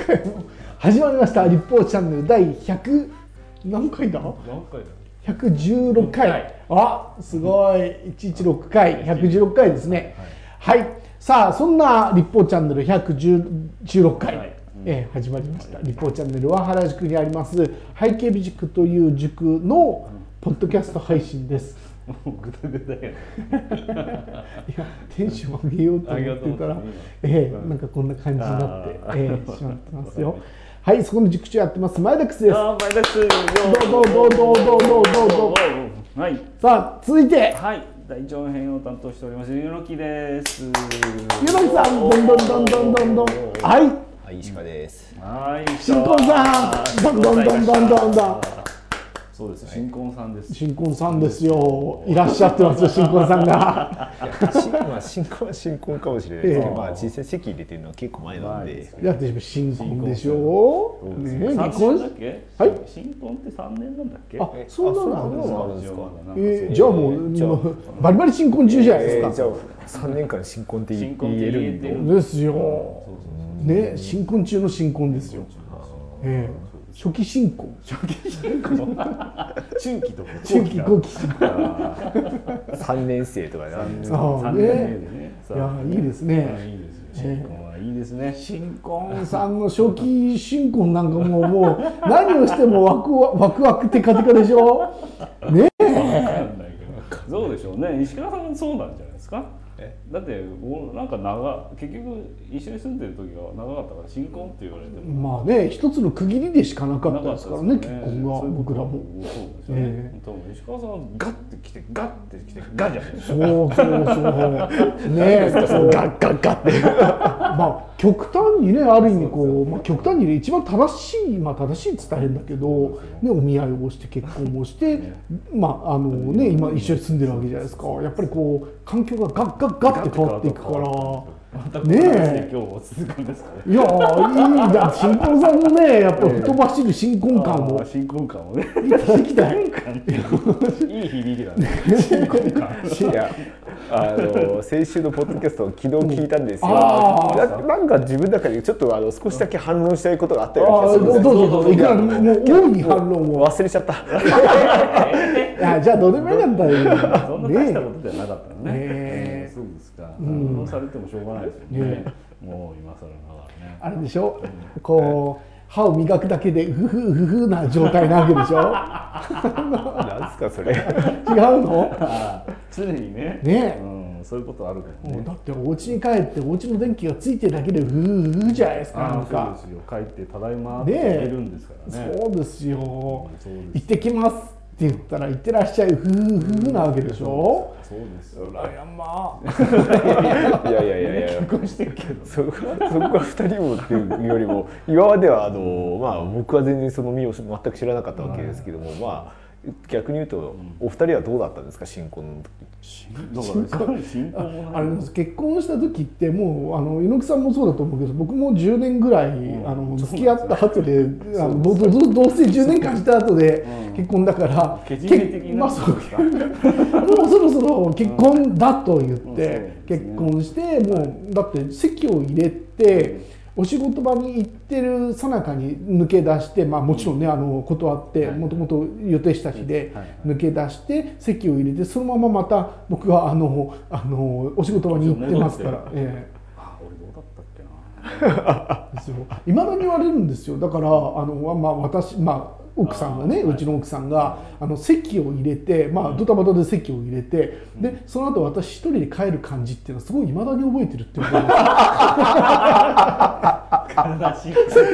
回も始まりました立法チャンネル第100何回だ116回、あ、すごい、116回、116回ですね。はい、さあそんな立法チャンネル116回、始まりました。立法チャンネルは原宿にあります背景美塾という塾のポッドキャスト配信です。 ぐだぐだや。 いや、テンション上げようと思ってたら、なんかこんな感じになって、しまってますよ。はい、そこの塾長やってます前田です。 前田です。 どう。 はい。 さあ続いて、 はい、大長編を担当しておりますゆのきです。 ゆのきさん、どん。はい。 石川です。 はい。 新婚さん、どん。 そうです、新婚さんです。 新婚さんですよ。いらっしゃってますよ、新婚さんが。 新婚は新婚かもしれないですけど、実際籍入れてるのは結構前なんで。 だって新婚でしょ。ね、 結婚だっけ？ はい。 新婚って3年なんだっけ？ あ、そうなんですか。じゃあもうバリバリ新婚中じゃないですか。 じゃあ3年間新婚って言えるんですよ。ね、新婚中の新婚ですよ。初期新婚、 中期とか中期後期 3年生とかね。 3年目でね。 いや、いいですね。 新婚はいいですね。 新婚さんの初期新婚なんかもう何をしてもワクワクテカテカでしょ。ねえ。 そうでしょうね。石川さんもそうなんじゃないですか。だってなんか結局一緒に住んでる時が長かったから新婚って言われてもまあね、一つの区切りでしかなかったですからね、結婚が僕らも。 そうですよね。多分石川さんはガッてきてガじゃないですか。 そうね、ガッてまあ極端にね、ある意味こう、極端にね、一番正しいって言ったら変だけどね、お見合いをして結婚をして今一緒に住んでるわけじゃないですか。やっぱりこう環境がガッて変わっていくからねえ。 今日も続くんですかね。 いや、いいだ、新婚さんのね、やっぱり太走る新婚感を新婚感をねいただきたい。 いい響きだね。新婚感。 いや、先週のポッドキャストを昨日聞いたんですよ。なんか自分の中でちょっと少しだけ反論したいことがあったような気がするんです。 どうぞ。いくらもう大いに反論を忘れちゃった。 いや、じゃあどうでもいいんだよ。 そんな大したことではなかったのね。そうですか。反論されてもしょうがないですよね。もう今更ながらね。 あれでしょ。こう歯を磨くだけでふふな状態なわけでしょ。 なんですかそれ。 違うの？ 常にね。 ね。 そういうことあるけどね。 だってお家に帰ってお家の電気がついてるだけでふじゃないですか。なんか。 そうですよ。帰ってただいまって言えるんですからね。 そうですよ。行ってきますって言ったら行ってらっしゃいふなわけでしょ。 そうですよ。 羨ま。 いや結婚してるけど。 そこは2人もっていうよりも今までは僕は全然その身を全く知らなかったわけですけども、逆に言うとお二人はどうだったんですか、新婚の時。 結婚した時ってもう猪木さんもそうだと思うけど、僕も10年ぐらい付き合った後で同棲10年間した後で結婚だから、もうそろそろ結婚だと言って結婚して、もうだって籍を入れてお仕事場に行ってる最中に抜け出して、もちろんね断ってもともと予定した日で抜け出して籍を入れて、そのまままた僕はお仕事場に行ってますから。 俺どうだったっけな。 いまだに言われるんですよ。だから奥さんがね、うちの奥さんが籍を入れて、ドタバタで籍を入れて、でその後私一人で帰る感じっていうのはすごい未だに覚えてるって言われます。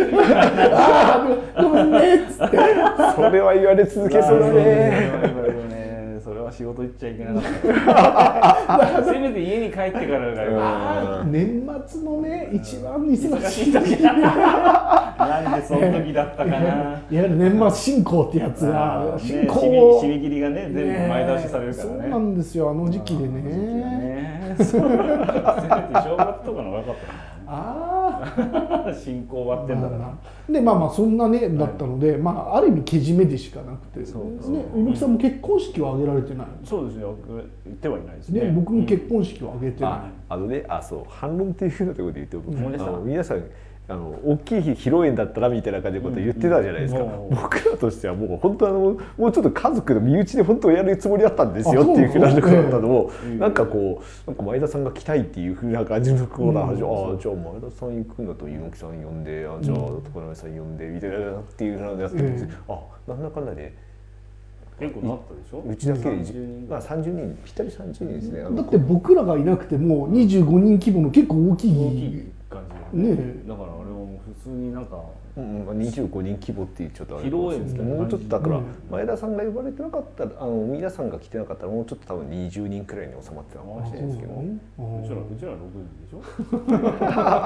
ごめんねっつって。 それは言われ続けそうだね。 それは仕事行っちゃいけなかった。せめて家に帰ってからが年末のね、一番忙しい時なんでその時だったかな。いわゆる年末進行ってやつが、 締め切りがね全部前倒しされるからね。 そうなんですよ、あの時期でね。 せめて正月とかの方が良かったな。進行終わってんだから。 でそんなねだったので、ある意味けじめでしかなくて、猪木さんも結婚式を挙げられてない。 そうですよ、言ってはいないですね。 僕も結婚式を挙げてない。 そう反論っていうのところで言うと、皆さん大きい披露宴だったらみたいな感じのことを言ってたじゃないですか。僕らとしてはもう本当もうちょっと家族の身内で本当やるつもりだったんですよっていうふうなところだったのを、なんかこうなんか前田さんが来たいっていうふうな感じのこうな話を、じゃあ前田さん行くんだと猪木さん呼んで、じゃあ徳永さん呼んでみたいなっていうのをやってるんです。なんだかんだで結構なったでしょ。 うちだけで30人ぴったり30人ですね。 だって僕らがいなくても25人規模の結構大きい感じね。 だからあれはもう普通になんか 25人規模っていうちょっとあれ披露宴ですけど、 もうちょっとだから前田さんが呼ばれてなかったら皆さんが来てなかったらもうちょっと多分20人くらいに収まってたかもしれないですけど、 うちら6人でしょ。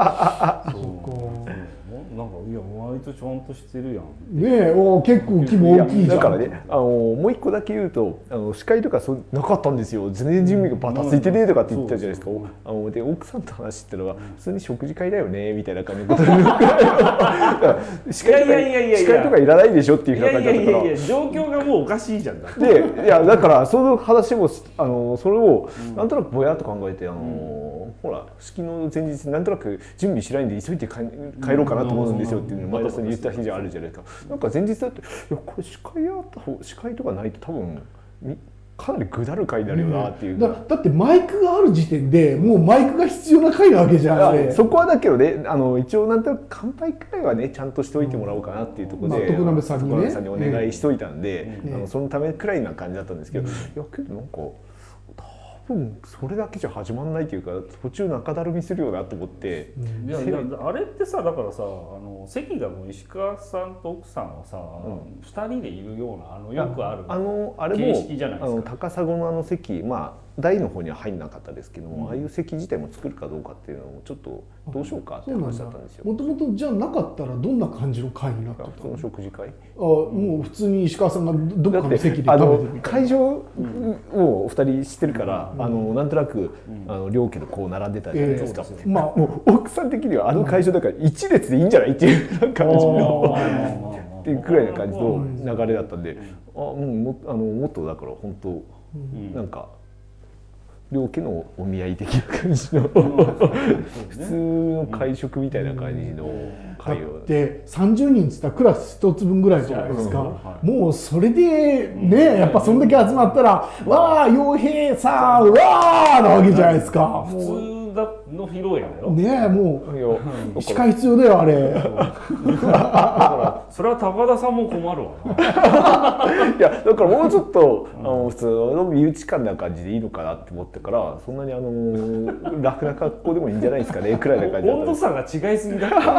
なんかいや割とちゃんとしてるやんねえ。結構規模大きいじゃん。 だからねもう一個だけ言うと司会とかなかったんですよ。全然準備がバタついてねとかって言ったじゃないですか。で奥さんと話してるのは普通に食事会だよねみたいな感じのこと司会とかいらないでしょっていうふうな感じだったから、 いや状況がもうおかしいじゃん。 でいやだからその話もそれをなんとなくぼやっと考えてほら式の前日なんとなく準備しないんで急いで帰ろうかなと思うんですよっていうのを前田さんに言った日じゃあるじゃないですか。なんか前日だっていやこれ司会とかないと多分かなりぐだる回になるよなっていう、 だってマイクがある時点でもうマイクが必要な回なわけじゃん。 そこはだけどね一応なんとなく乾杯くらいはねちゃんとしておいてもらおうかなっていうところで、 徳鍋さんにお願いしといたんで、そのためくらいな感じだったんですけど、いやけどなんか多分それだけじゃ始まんないというか途中中だるみするよなと思って、 あれってさだからさ席がもう石川さんと奥さんはさ、2人でいるようなよくある形式じゃないですか。 高砂の席台の方には入んなかったですけども、ああいう席自体も作るかどうかっていうのをちょっとどうしようかって話だったんですよ。 もともとじゃなかったらどんな感じの会になったの？ その食事会もう普通に石川さんがどっかの席で食べてる会場をお二人知ってるから、なんとなく両家でこう並んでたじゃないですか。もう奥さん的には会場だから一列でいいんじゃないっていう感じのっていうくらいな感じの流れだったんで、もっとだから本当なんか両家のお見合い的な感じの普通の会食みたいな感じの会を。 で30人っつったらクラス一つ分ぐらいじゃないですか。もうそれでねやっぱそんだけ集まったら「わあ陽平さんわあ!」なわけじゃないですか。 普通の披露宴だよ。 ねえもう司会必要だよあれ。 だからそれは高田さんも困るわな。 いやだからもうちょっと普通の身内感な感じでいいのかなって思ってからそんなに楽な格好でもいいんじゃないですかねくらいな感じだった。 温度差が違いすぎだ。ねえ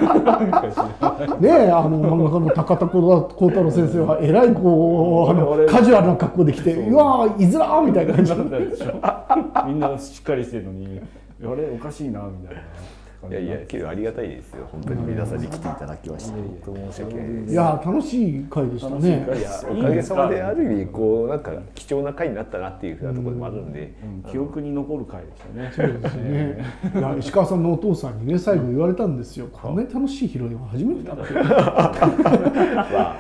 漫画家の高田幸太郎先生はえらいこうカジュアルな格好で来てうわーいづらーみたいな感じなんだよ。 みんなしっかりしてるのにあれおかしいなみたいな。 いやいやけどありがたいですよ本当に皆さんに来ていただきまして本当申し訳ないです。 いや楽しい回でしたね。 いやおかげさまである意味こうなんか貴重な回になったなっていうふうなところでもあるんで、 記憶に残る回でしたね。 そうですね。いや石川さんのお父さんにね最後言われたんですよ。こんなに楽しい披露宴は初めてだって。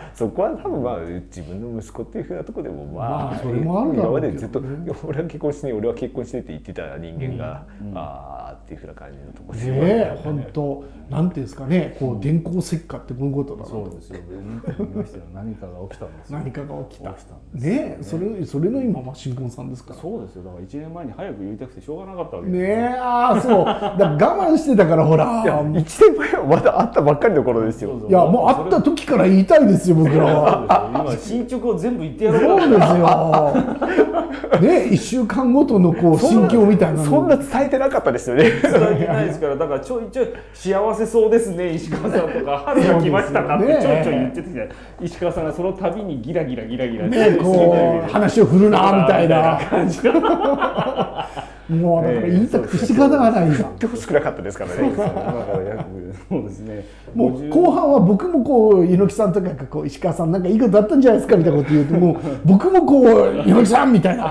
そこは多分自分の息子っていうふうなところでもそれもあるだろうけどね。 今までずっと俺は結婚して俺は結婚してって言ってた人間がっていうふうな感じのところで。 本当なんていうんですかねこう電光石火ってこういうことだろう。そうですよ。何かが起きたんですよ。 何かが起きた。ねそれの今新婚さんですから。 そうですよ。だから1年前に早く言いたくてしょうがなかったわけですね。そうだから我慢してたからほら。 いや1年前はまだ会ったばっかりの頃ですよ。 いやもう会った時から言いたいですよ僕らは。 今進捗を全部言ってやろう。 そうですよ。ね1週間ごとのこう心境みたいなそんな伝えてなかったですよね。 伝えてないですからだからちょいちょい幸せそうですね石川さんとか春が来ましたかってちょいちょい言ってて石川さんがその度にギラギラねこう話を振るなみたいな感じもうだから言いたくて仕方がないじゃん。 言ってほしくなかったですからね。 そうですね。 もう後半は僕もこう猪木さんとかがこう石川さんなんかいいことあったんじゃないですかみたいなこと言うともう僕もこう猪木さんみたいな。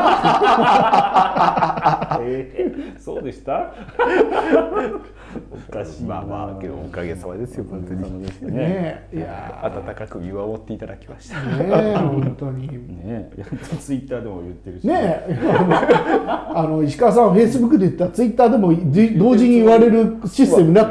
そうでした。おかしいな。 けどおかげさまですよ本当に。 ねいや温かく見守っていただきました。 ね本当に。 ねやっとツイッターでも言ってるし。 ね石川さんはフェイスブックで言ったらツイッターでも同時に言われるシステムになってるんだろう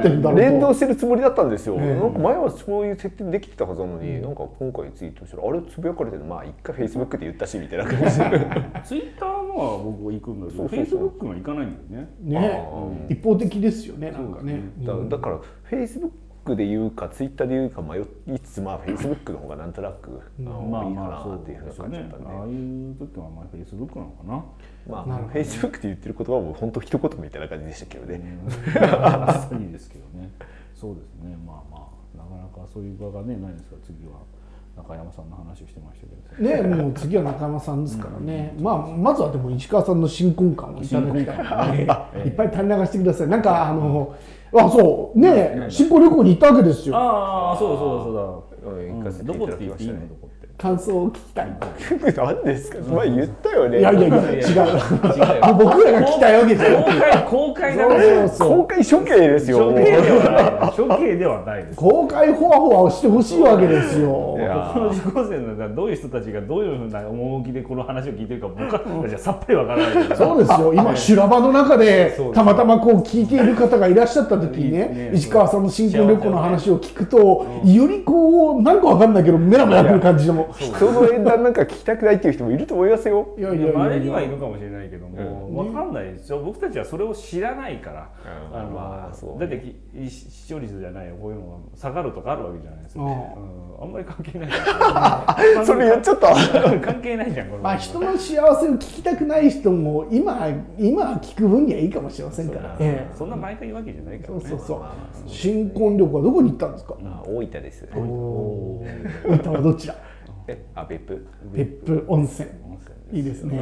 連動してるつもりだったんですよ。なんか前はそういう設定できてたはずなのに、なんか今回ツイートしたらあれつぶやかれてる、まあ一回フェイスブックで言ったしみたいな感じで。 ツイッターのは僕行くんだけど、フェイスブックは行かないんだよね。 ね、一方的ですよね、なんかね。 だからフェイスブックで言うかツイッターで言うか迷いつつ、まあフェイスブックの方がなんとなくいいかなっていうふうな感じだったんで、 ああいう時はまあフェイスブックなのかな。 まあフェイスブックで言ってる言葉も本当一言みたいな感じでしたけどね。 いいですけどね。そうですね。まあまあなかなかそういう場がねないんですが、次は中山さんの話をしてましたけどね。もう次は中山さんですからね。まあまずはでも石川さんの新婚感をいただきたい。いっぱい垂れ流してください。なんかそうね、新婚旅行に行ったわけですよ。 ああ、そうだ。どこって言っていいの？どこって。 感想を聞きたい。 何ですか。前言ったよね。 いや違う。僕らが聞きたいわけじゃない。 公開だ。 公開処刑ですよ。 処刑ではないです。 公開ホワホワをしてほしいわけですよ。 この受講生のどういう人たちがどういうふうな趣でこの話を聞いてるか僕はじゃさっぱりわからない。 そうですよ。今修羅場の中でたまたまこう聞いている方がいらっしゃった時にね、石川さんの新婚旅行の話を聞くと、よりこうなんかわかんないけどメラメラくる感じでも。 その縁談なんか聞きたくないっていう人もいると思いますよ。 いや稀にはいるかもしれないけども、わかんないですよ。僕たちはそれを知らないから。だって視聴率じゃないよ、こういうのが下がるとかあるわけじゃないですか。あんまり関係ない。 それ言っちゃった。 関係ないじゃん。 まあ人の幸せを聞きたくない人も今聞く分にはいいかもしれませんから。 そんな毎回言うわけじゃないからね。 そう。新婚旅行はどこに行ったんですか？ 大分です。 大分はどちら？ 別府温泉。いいですね。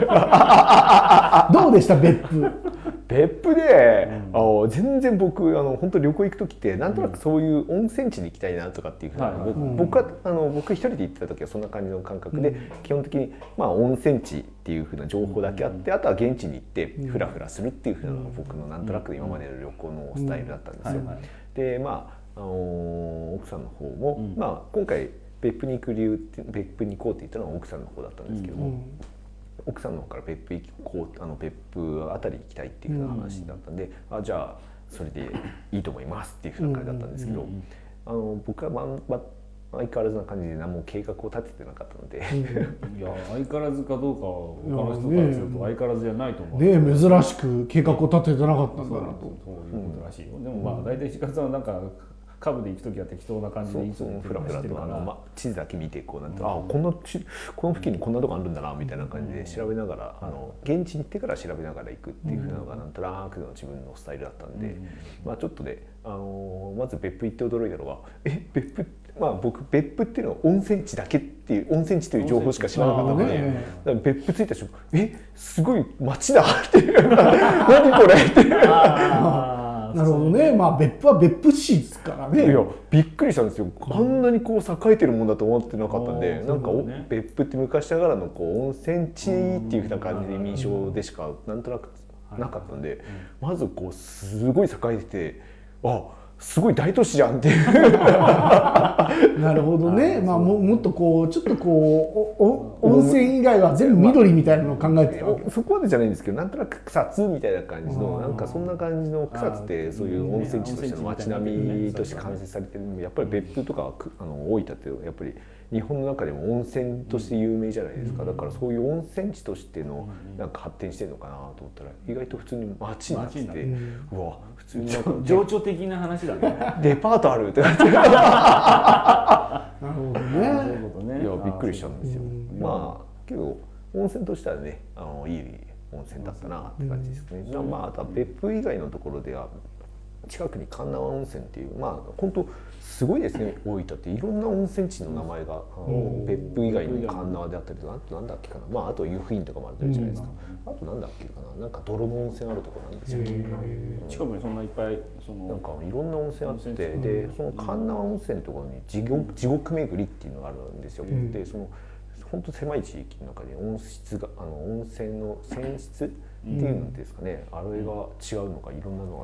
どうでした別府？ 別府で、全然僕本当旅行行く時ってなんとなくそういう温泉地に行きたいなとかっていうふうな、僕一人で行ってた時はそんな感じの感覚で、基本的にまあ温泉地っていうふうな情報だけあって、あとは現地に行ってフラフラするっていうふうなのが僕のなんとなく今までの旅行のスタイルだったんですよ。でまあ奥さんの方も、まあ今回別府に行く理由って別府に行こうって言ったのは奥さんの方だったんですけども、奥さんの方から別府別府あたり行きたいっていうふうな話だったんで、じゃあそれでいいと思いますっていうふうな感じだったんですけど、僕は相変わらずな感じで何も計画を立ててなかったので、 いや相変わらずかどうか他の人からすると相変わらずじゃないと思う。 ね、珍しく計画を立ててなかったんだなと。 そういうことらしいよ。でもまあ大体石川さんはなんかカブで行く時は適当な感じでいつもフラフラと地図だけ見てこうなんて、この付近にこんなとこあるんだなみたいな感じで調べながら、現地に行ってから調べながら行くっていうふうなのがなんとなくの自分のスタイルだったんで、まあちょっとでまず別府行って驚いたのは別府僕別府っていうのは温泉地だけっていう温泉地という情報しか知らなかったので、別府着いた瞬間すごい街だって何これって。 なるほどね。まあ別府は別府市ですからね。 いやびっくりしたんですよ。こんなにこう栄えてるもんだと思ってなかったんで、なんか別府って昔ながらのこう温泉地っていうふうな感じで印象でしかなんとなくなかったんで、まずこうすごい栄えてて、すごい大都市じゃんっていう。 なるほどね。まあもっとこうちょっとこう温泉以外は全部緑みたいなのを考えてたわけ。 そこまでじゃないんですけど、なんとなく草津みたいな感じのなんかそんな感じの草津ってそういう温泉地としての街並みとして完成されてるのもやっぱり別府とか大分ってやっぱり日本の中でも温泉として有名じゃないですか。だからそういう温泉地としてのなんか発展してるのかなと思ったら意外と普通に街になってて、うわ普通になんか情緒的な話だね。 デパートあるってなって。 なるほどね。 いやびっくりしたんですよ。まあけど温泉としてはねいい温泉だったなって感じですね。まああとは別府以外のところでは近くに鉄輪温泉っていう本当すごいですね。大分っていろんな温泉地の名前が別府以外に鉄輪であったりとかなんだっけかな、あと湯布院とかもあるじゃないですか。あとなんだっけかな、なんか泥の温泉あるところなんですよ。 近くにそんないっぱいなんかいろんな温泉あって、でその鉄輪温泉のところに地獄巡りっていうのがあるんですよ。でその本当狭い地域の中で温泉の泉質っていうんですかね、あれが違うのがいろんなのがあって、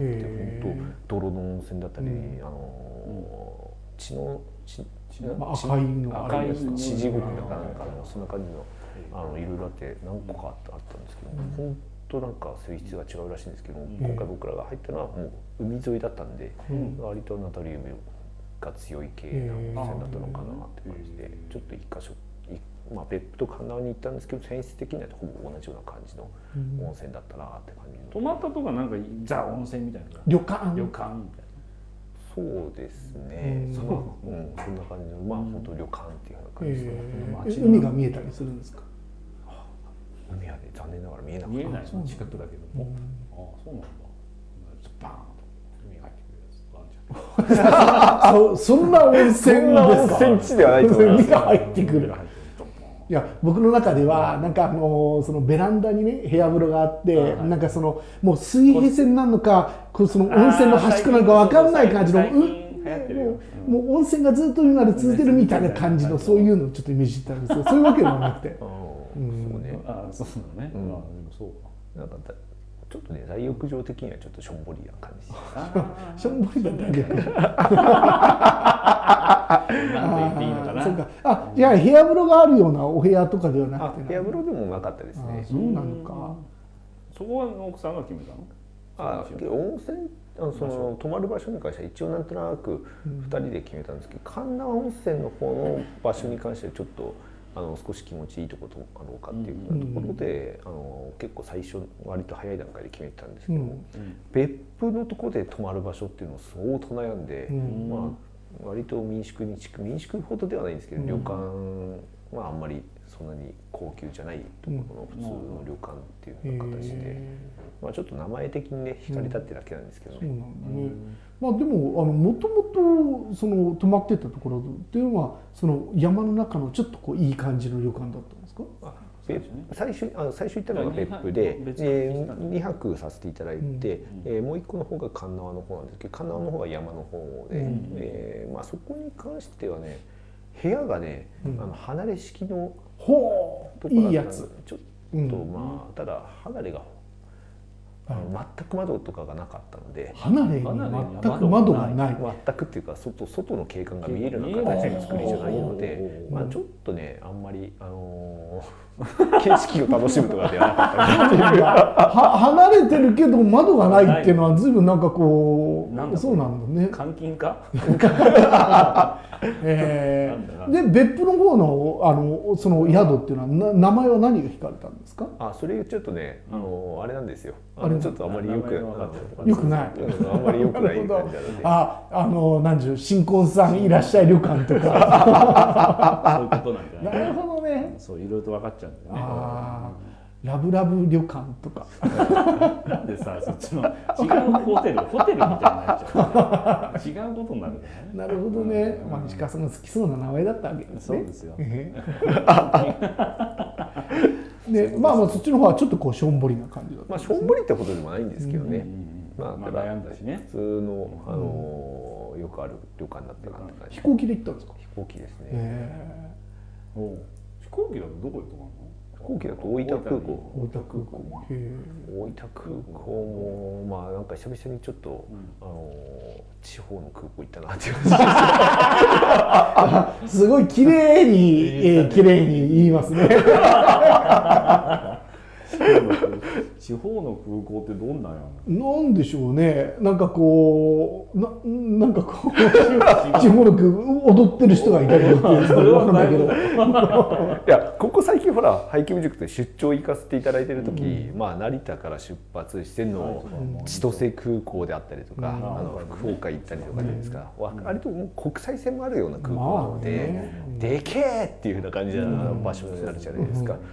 本当泥の温泉だったり、血の赤いの赤い地獄だかなんかそんな感じのいろいろあって何個かあったんですけど、本当となんか水質が違うらしいんですけど、今回僕らが入ったのはもう海沿いだったんで、割とナトリウムが強い系の温泉だったのかなって感じで、ちょっと一箇所別府と神奈川に行ったんですけど、泉質的にはほぼ同じような感じの温泉だったなって感じ。 泊まったとかなんかザ温泉みたいな旅館みたいな。 そうですね。そんな感じの本当旅館っていうような感じです。 海が見えたりするんですか？ 海はね残念ながら見えなかった。 見えないその近くだけども。ああそうなんだ。バーンと海が入ってくるやつワンちゃん。 そんな温泉ですか？ 温泉地ではないと思います。 海が入ってくる。いや僕の中ではなんかそのベランダにね部屋風呂があって、なんかそのもう水平線なのかその温泉の端っこなのか分かんない感じのもう温泉がずっと今まで続いてるみたいな感じのそういうのをちょっとイメージしてたんですけど、そういうわけではなくて。 そうね。 そうだね。でもそうか。 なんかちょっとね大浴場的にはちょっとしょんぼりな感じ。 しょんぼりだったんだけど。 なんて言っていいのかな。 そうか。じゃあ部屋風呂があるようなお部屋とかではなくて。 部屋風呂でもなかったですね。 そうなのか。 そこは奥さんが決めたの？ 温泉その泊まる場所に関しては一応なんとなく2人で決めたんですけど、神奈川温泉の方の場所に関してはちょっと少し気持ちいいところあろうかっていうところで結構最初割と早い段階で決めてたんですけども、別府のところで泊まる場所っていうのを相当悩んで、割と民宿ほどではないんですけど、旅館はあんまりそんなに高級じゃないところの普通の旅館っていうような形で。ちょっと名前的にね惹かれたってだけなんですけどね。 そうなんだね。でももともとその泊まってたところっていうのはその山の中のちょっとこういい感じの旅館だったんですか？最初行ったのが別府で2泊させていただいて、もう1個の方が神奈川の方なんですけど、神奈川の方が山の方で、そこに関してはね部屋がね離れ式のところだったんですちょっとただ離れが全く窓とかがなかったので、 離れに全く窓がない、 全くっていうか外の景観が見えるような形の作りじゃないので、ちょっとねあんまり景色を楽しむとかではなかった離れてるけど窓がないっていうのは随分なんかこうそうなんだね。 監禁か？ で別府の方のその宿っていうのは名前は何が引かれたんですか？ それちょっとねあれなんですよ。ちょっとあまりよくない。 あんまり良くない感じなので。 何でしょう、新婚さんいらっしゃい旅館とか。 そういうことなんじゃない。 なるほどね。 そういろいろと分かっちゃうんだよね。 ラブラブ旅館とか。 なんでさ、そっちの違うホテルみたいになっちゃう。違うことになるからね。 なるほどね。石川さんが好きそうな名前だったわけですね。 そうですよ。 でそっちの方はちょっとこうしょんぼりな感じだった。 しょんぼりってことでもないんですけどね。 悩んだしね。 普通のよくある旅館だったなって感じ。 飛行機で行ったんですか？ 飛行機ですね。 飛行機だとどこで泊まるの？ 飛行機だと大分空港。 大分空港。 大分空港もなんか久々にちょっと地方の空港行ったなっていう感じ。 すごい綺麗に言いますね。 地方の空港ってどんなんやの？なんでしょうね。なんかこう地方の空港踊ってる人がいたりとかそれはないけど。 いやここ最近ほらハイキング塾で出張行かせていただいてる時、成田から出発しての千歳空港であったりとか福岡行ったりとかですか、割ともう国際線もあるような空港なので、でけえっていうふうな感じな場所になるじゃないですか。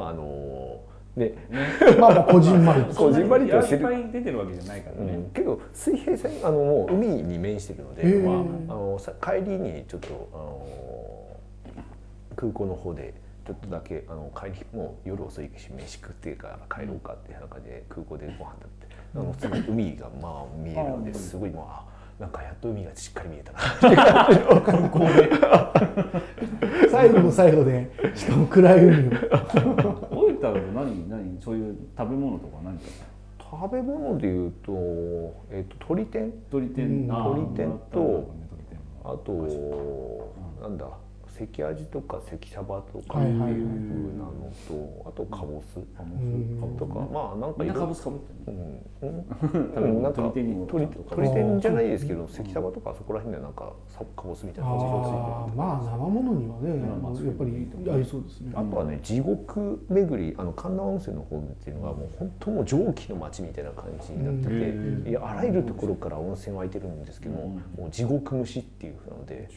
こじんまりとしてる。いっぱい出てるわけじゃないからね。 けど水平線もう海に面してるので、帰りにちょっと空港の方でちょっとだけ帰りもう夜遅いし飯食ってから帰ろうかっていう中で空港でご飯食べて、普通に海が見えるのですごいなんかやっと海がしっかり見えたなって空港で最後の最後でしかも暗い海を。 大分だと何そういう食べ物とか何か？ 食べ物でいうと鶏天とあとなんだ関味とか関サバとかっていう風なのと、あとカボスとか、まあなんかみんなカボスかぶってる。なんか鳥天じゃないですけど、関サバとかそこら辺でなんかカボスみたいな感じがついてる。 まあ生ものにはね、やっぱり合いそうですね。 あとはね、地獄巡り、神田温泉の方っていうのがもう本当もう蒸気の街みたいな感じになってて、いやあらゆるところから温泉湧いてるんですけども、もう地獄蒸しっていう風なので、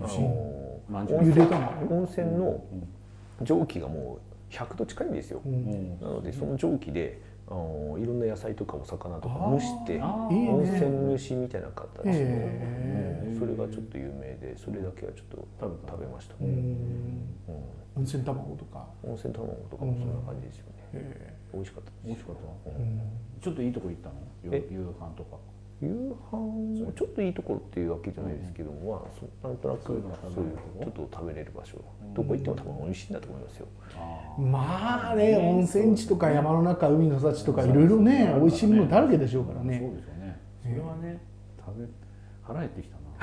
温泉の蒸気がもう100度近いんですよ。なのでその蒸気でいろんな野菜とかお魚とか蒸して温泉蒸しみたいな形の、それがちょっと有名で、それだけはちょっと食べました。 温泉卵とかもそんな感じですよね。美味しかった。 美味しかった。ちょっといいとこ行ったの？夕飯とか。 夕飯ちょっといいところっていうわけじゃないですけども、なんとなくそういうちょっと食べれる場所、どこ行っても多分美味しいんだと思いますよ。 まあね、温泉地とか山の中、海の幸とかいろいろね、美味しいものだらけでしょうからね。 そうですよね。それはね、腹減ってきたな。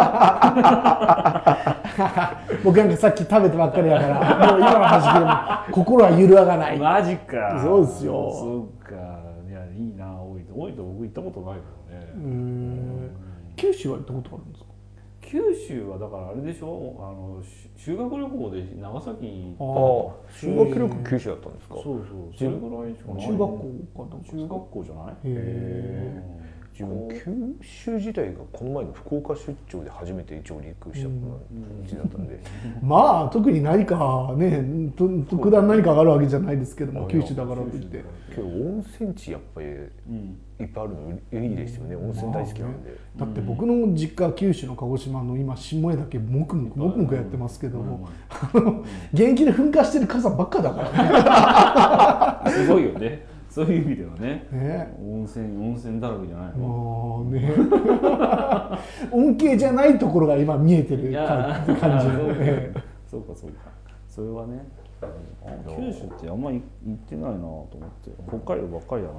僕なんかさっき食べてばっかりやから、もう今の話でも心は揺るがない。 マジか。 そうですよ。 そうか。いや、いいな、大分僕行ったことないからね。 九州は行ったことあるんですか？ 九州はだからあれでしょ、修学旅行で長崎に行った。修学旅行九州だったんですか？ そう。それぐらいしかない。 中学校かな。 中学校じゃない？ 自分九州自体がこの前の福岡出張で初めて上陸した感じだったんで、 まあ特に何かね、特段何かがあるわけじゃないですけども、九州だからといって。 けど温泉地やっぱりいっぱいあるのいいですよね。温泉大好きなんで。 だって僕の実家は九州の鹿児島の今下江岳もくもくやってますけども、現役で噴火してる火山ばっかだからね。すごいよね。そういう意味ではね、温泉だらけじゃないの？ ね、恩恵じゃないところが今見えてる感じの。 そうか。それはね、九州ってあんまり行ってないなと思って、北海道ばっかりだ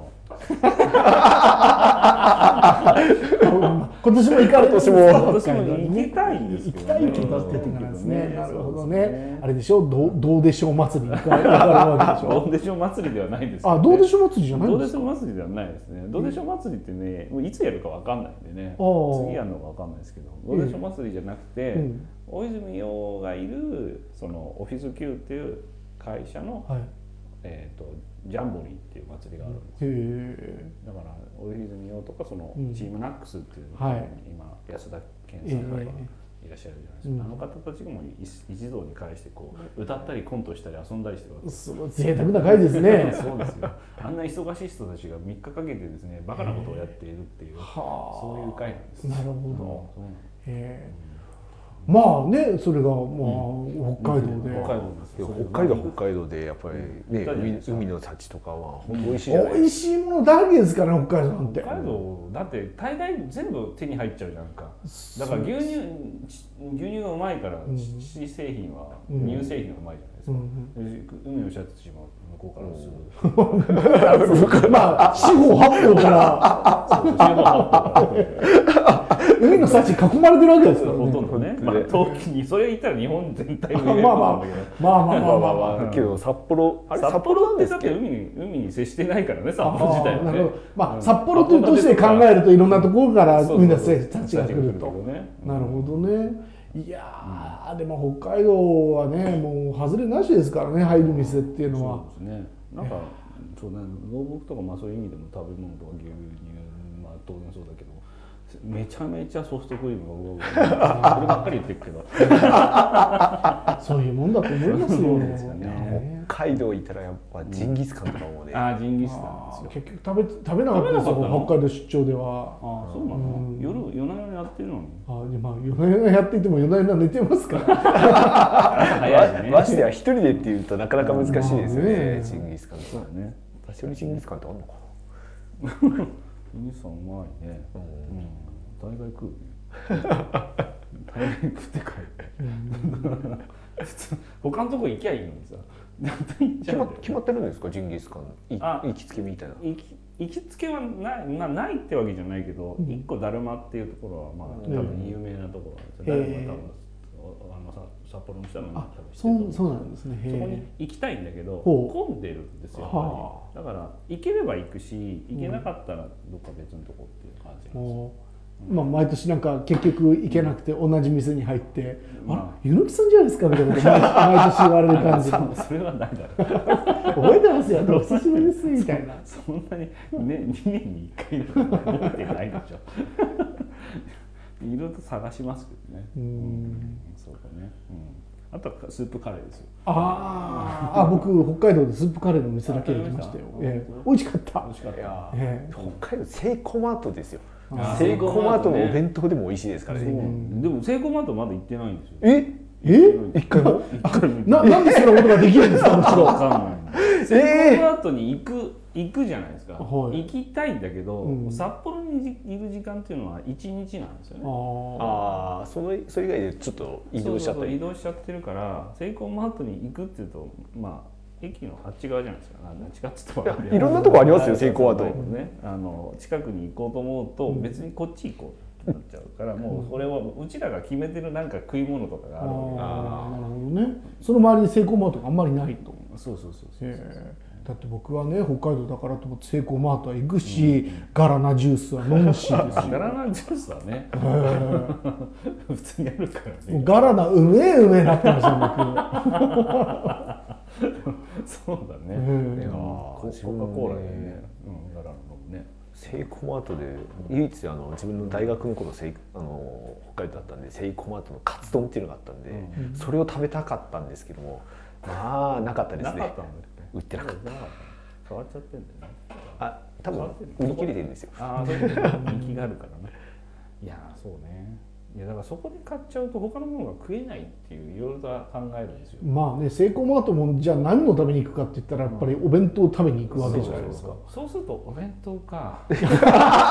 な。今年も行かれてます。 行きたいんですけどね。 行きたいけどって言ってですね。なるほどね。あれでしょ、どうでしょう祭りに行かれるわけでしょ。 どうでしょう祭りではないんですけど。 あ、どうでしょう祭りじゃないんどうですか。 でしょう祭りではないですね。どうでしょう祭りってね、もういつやるかわかんないんでね。次やるのかわかんないですけど、どうでしょう祭りじゃなくて、大泉洋がいるそのオフィス Q っていう会社の、ジャンボリーっていう祭りがあるんですよ。だから大泉洋とかそのチームナックスっていう、今安田健さんがいらっしゃるじゃないですか。あの方たちがもう一堂に会してこう歌ったりコントしたり遊んだりしてるわけです。 すごい贅沢な会ですね。 そうですよ。あんな忙しい人たちが3日かけてですね、バカなことをやっているっていう、そういう会なんです。 なるほど。まあね、それがまあ北海道で、 北海道でやっぱりね、海の幸とかは本当美味しいじゃないですか。 美味しいものだらけですからね、北海道なんて。 北海道だって大概全部手に入っちゃうじゃんか。だから牛乳がうまいから乳製品は乳製品がうまいじゃないですか。海のシャツも向こうからすぐまあ四方八方から海の幸囲まれてるわけですからね。 ほとんどね。冬季にそれ言ったら日本全体まあけど札幌ってだって海に接してないからね、札幌自体はね。 まあ札幌という都市で考えるといろんなところから海の幸たちが来ると。なるほどね。いやでも北海道はね、もう外れなしですからね、入る店っていうのは。 そうですね。なんかそうね、農牧とかまあそういう意味でも食べ物とか牛乳、まあ当然そうだけど。めちゃめちゃソフトクリームがそればっかり言ってるけどそういうもんだと思いますよね。北海道いたらやっぱジンギスカンとかもね。 ジンギスカンですよ。 結局食べなかったですよ、北海道出張では。 そうなの？夜な夜なやってるのに。 まあ夜な夜なやっていても夜な夜な寝てますから。 ましてや一人でっていうとなかなか難しいですよね、ジンギスカン。そうだね。一人ジンギスカンってあるのかな。 ジンギスカンうまいね。大概食うね。大概食って帰る。他のとこ行きゃいいのにさ。 決まってるんですか、ジンギスカン。行きつけみたいな。 行きつけはないってわけじゃないけど、一個だるまっていうところはまあ多分有名なところなんですよ。だるま多分札幌の人は多分そうなんですね。 そこに行きたいんだけど混んでるんですよ、やっぱり。だから行ければ行くし、行けなかったらどっか別のとこっていう感じなんですよ。 毎年なんか結局行けなくて同じ店に入って「あら柚木さんじゃないですか」みたいなこと毎年言われる感じ。 それはないだろう。覚えてますよ、お久しぶりですみたいな。 そんなにね、2年に1回なんか覚えてないでしょ。いろいろと探しますけどね。そうだね。あとはスープカレーですよ。 僕北海道でスープカレーの店だけ行きましたよ。美味しかった。 北海道セイコーマートですよ。セイコーマートのお弁当でも美味しいですからね。 でもセイコーマートまだ行ってないんですよ。 一回も？なんでそんなことができるんですか、むしろ。 わかんない。セイコーマートに行くじゃないですか。行きたいんだけど、札幌にいる時間っていうのは1日なんですよね。 それ以外でちょっと移動しちゃったり。 移動しちゃってるから、セイコーマートに行くっていうと、まあ駅のあっち側じゃないですか。あっち側って言ってもいろんなとこありますよ、セイコーマート。近くに行こうと思うと別にこっち行こうってなっちゃうから、もうそれはうちらが決めてるなんか食い物とかがあるわけだから。 なるほどね。その周りにセイコーマートがあんまりないと。 そう。 だって僕はね、北海道だからと思ってセイコーマートは行くし、ガラナジュースは飲むし。 ガラナジュースはね、普通にあるからね。 ガラナうめえなってました僕。そうだね。コカ・コーラでね、ガラナ飲むね。 セイコーマートで唯一自分の大学の頃北海道だったんで、セイコーマートのカツ丼っていうのがあったんで、それを食べたかったんですけども、まあなかったですね。売ってなかった。 変わっちゃってんだよね。 多分売り切れてるんですよ。 そういう人気があるからね。いやそうね。いやだからそこで買っちゃうと他のものが食えないっていういろいろと考えるんですよ。 まあね、セイコーマートもじゃあ何のために行くかって言ったらやっぱりお弁当を食べに行くわけじゃないですか。 そうするとお弁当か。 セイコー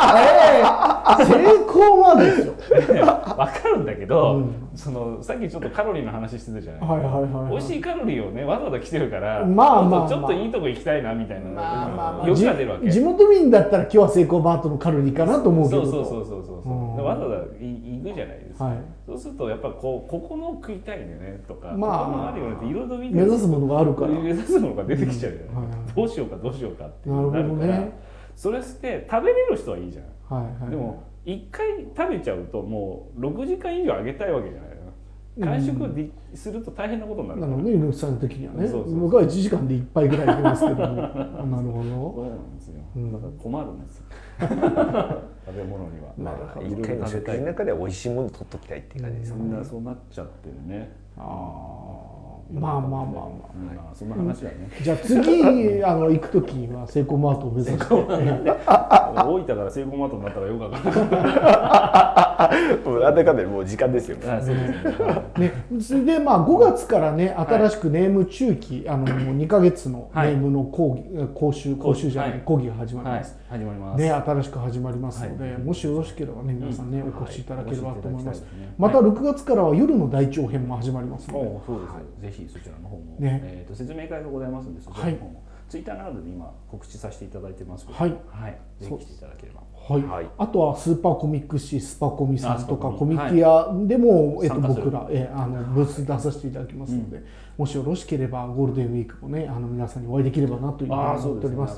マートですよ。 わかるんだけど、さっきちょっとカロリーの話してたじゃない。美味しいカロリーをねわざわざ来てるから、ちょっといいとこ行きたいなみたいな欲が出るわけ。 地元民だったら今日はセイコーマートのカロリーかなと思うけど。 そうわざわざ行くじゃないですか。そうするとやっぱここの食いたいねとか、ここのあるよねっていろいろ見て目指すものがあるから、 目指すものが出てきちゃうじゃない。どうしようかってなるから、それして食べれる人はいいじゃん。でも一回食べちゃうともう6時間以上あげたいわけじゃない。完食すると大変なことになる。 なので猪木さんの時にはね、僕は1時間で1杯ぐらいいけますけども。なるほど。そうなんですよ。だから困るんですよ。食べ物には。 一回の食事の中で美味しいもの取っときたいっていう感じですね。 そうなっちゃってるね。 まあそんな話だね。 じゃあ次行く時はセイコーマートを目指して。 大分からセイコーマートになったらよくわかんない。 なんだかんだもう時間ですよ。 それで5月からね、新しくネーム中期2ヶ月のネームの講習じゃない講義が始まります。ね、新しく始まりますので、もしよろしければね皆さんねお越しいただければと思います。また6月からは夜の大長編も始まりますので。 そうです。ぜひそちらの方も説明会がございますので、そちらの方もツイッターなどで今告知させていただいてますので、ぜひ来ていただければ。 あとはスーパーコミック誌スパコミさんとかコミティアでも僕らブース出させていただきますので、もしよろしければゴールデンウィークもね皆さんにお会いできればなというふうに思っております。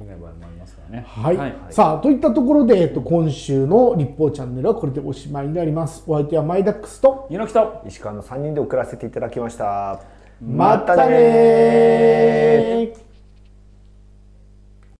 さあといったところで今週の立法チャンネルはこれでおしまいになります。お相手はマイダックスと猪木と石川の3人で送らせていただきました。 またね。